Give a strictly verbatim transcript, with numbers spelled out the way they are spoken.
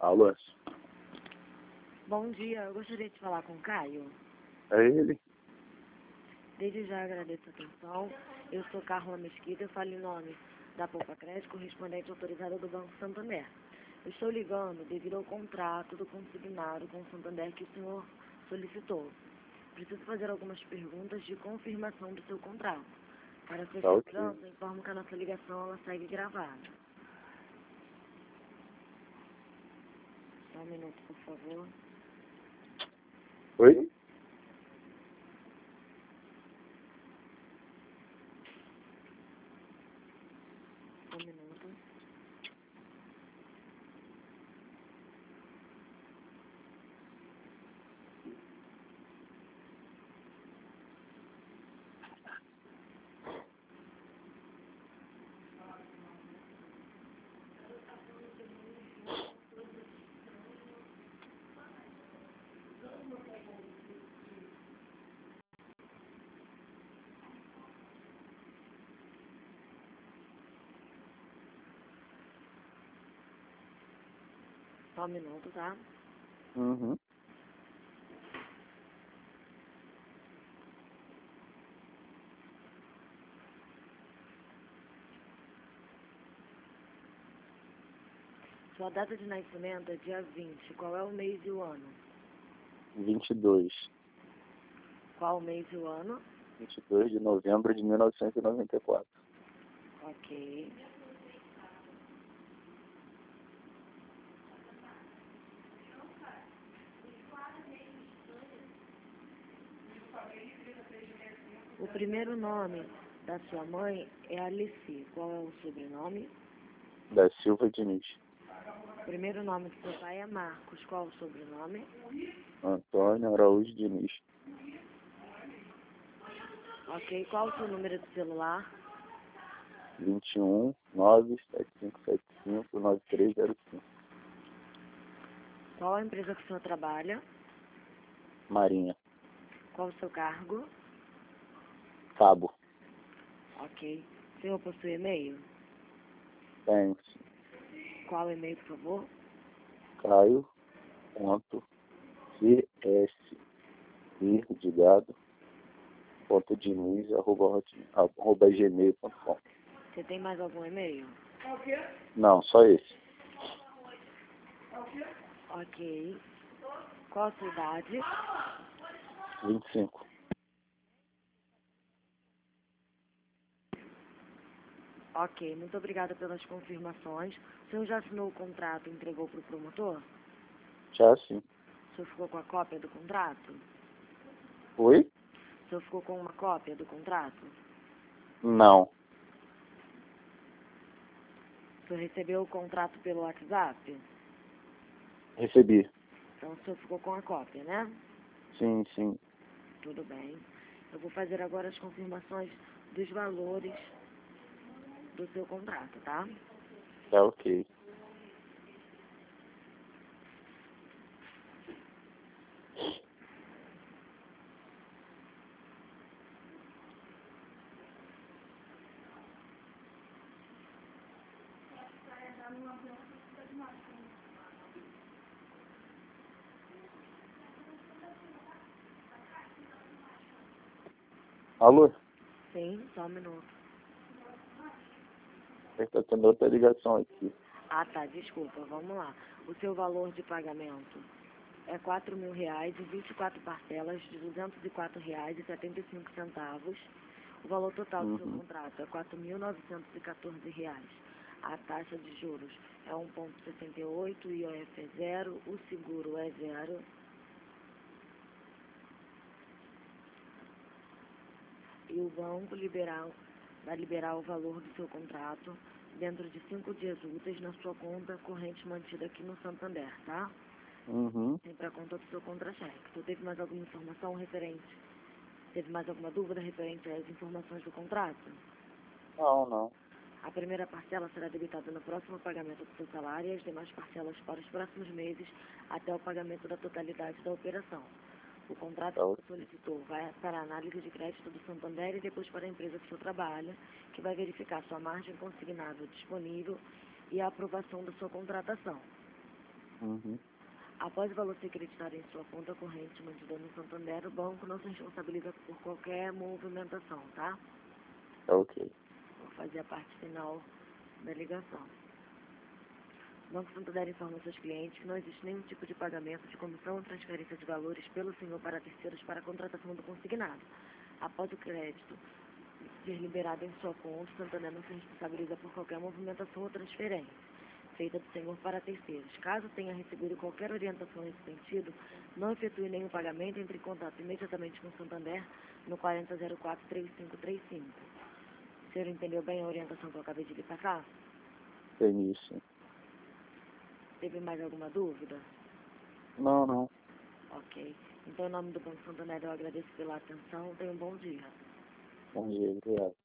Alô? Bom dia, eu gostaria de falar com o Caio. É ele? Desde já agradeço a atenção. Eu sou Carla Mesquita, eu falo em nome da Poupa Crédito, correspondente autorizada do Banco Santander. Eu estou ligando devido ao contrato do consignado com o Santander que o senhor solicitou. Preciso fazer algumas perguntas de confirmação do seu contrato. Para sua Tá ok. segurança, informo que a nossa ligação ela segue gravada. Só um minuto, por favor. Oi? Só um minuto. Só um minuto, tá? Uhum. Sua data de nascimento é dia vinte. Qual é o mês e o ano? vinte e dois. Qual o mês e o ano? vinte e dois de novembro de mil novecentos e noventa e quatro. Ok. O primeiro nome da sua mãe é Alice. Qual é o sobrenome? Da Silva Diniz. O primeiro nome do seu pai é Marcos. Qual o sobrenome? Antônio Araújo Diniz. Ok. Qual o seu número de celular? vinte e um, nove sete cinco sete cinco, nove três zero cinco. Qual a empresa que o senhor trabalha? Marinha. Qual o seu cargo? Cabo. Ok. O senhor possui e-mail? Tenho. Qual o e-mail, por favor? Caio. Ponto. C S. I de gado. Ponto Diniz. Arroba, hotmail- arroba gmail ponto com. Você tem mais algum e-mail? Não, só esse. Ok. Qual a sua idade? vinte e cinco. Ok. Muito obrigada pelas confirmações. O senhor já assinou o contrato e entregou para o promotor? Já sim. O senhor ficou com a cópia do contrato? Oi? O senhor ficou com uma cópia do contrato? Não. O senhor recebeu o contrato pelo WhatsApp? Recebi. Então o senhor ficou com a cópia, né? Sim, sim. Tudo bem. Eu vou fazer agora as confirmações dos valores do seu contrato, tá? Tá ok. Alô? Sim, só um minuto. Está tendo outra ligação aqui. Ah, tá, desculpa, vamos lá. O seu valor de pagamento é quatro mil reais e vinte e quatro parcelas de duzentos e quatro reais e setenta e cinco centavos. O valor total do seu Uhum. contrato é quatro mil novecentos e quatorze reais. A taxa de juros é um vírgula sessenta e oito, o I O F é zero, o seguro é zero. E o banco liberal vai liberar o valor do seu contrato dentro de cinco dias úteis na sua conta corrente mantida aqui no Santander, tá? Uhum. Sempre a conta do seu contra-cheque. Você teve mais alguma informação referente? Teve mais alguma dúvida referente às informações do contrato? Não, não. A primeira parcela será debitada no próximo pagamento do seu salário e as demais parcelas para os próximos meses até o pagamento da totalidade da operação. O contrato Tá que ok. você solicitou vai para a análise de crédito do Santander e depois para a empresa que o senhor trabalha, que vai verificar sua margem consignável disponível e a aprovação da sua contratação. Uhum. Após o valor ser creditado em sua conta corrente mantida no Santander, o banco não se responsabiliza por qualquer movimentação, tá? Tá ok. Vou fazer a parte final da ligação. O Banco Santander informa aos seus clientes que não existe nenhum tipo de pagamento de comissão ou transferência de valores pelo senhor para terceiros para a contratação do consignado. Após o crédito ser liberado em sua conta, o Santander não se responsabiliza por qualquer movimentação ou transferência feita do senhor para terceiros. Caso tenha recebido qualquer orientação nesse sentido, não efetue nenhum pagamento, entre em contato imediatamente com o Santander no quarenta zero quatro, trinta e cinco trinta e cinco. O senhor entendeu bem a orientação que eu acabei de lhe passar? Entendi, sim. Teve mais alguma dúvida? Não, não. Ok. Então, em nome do Banco Santander, eu agradeço pela atenção. Tenha um bom dia. Bom dia, obrigado.